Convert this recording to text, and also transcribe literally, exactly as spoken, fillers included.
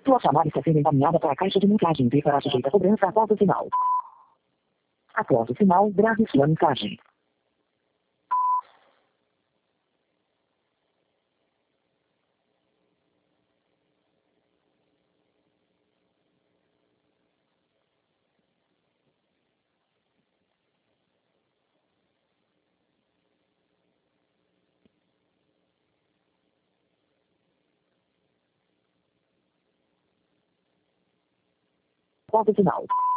Sua chamada está sendo encaminhada para a caixa de mensagens e será sujeita a cobrança após o sinal. Após o sinal, grave sua mensagem. Após o sinal.